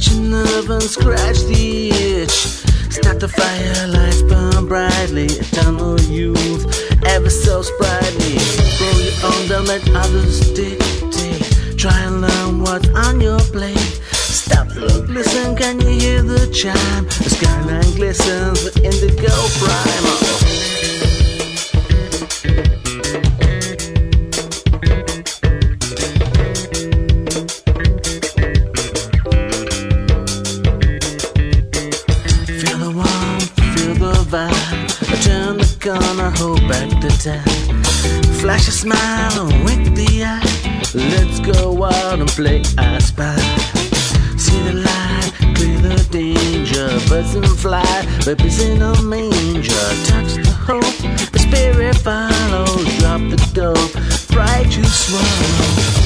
touch a nerve and scratch the itch. Start the fire, lights burn brightly. Eternal youth, ever so sprightly. Grow your own, don't let others dictate. Try and learn what's on your plate. Stop, look, listen, can you hear the chime? The skyline glistens with indigo primer. Feel the warmth, feel the vibe. Turn the corner, hold back the time. Flash a smile and wink the eye. Let's go out and play I Spy. See the light, clear the danger. Birds and fly, babies in a manger. Touch the hope, the spirit follows. Drop the dope, pride to swallow.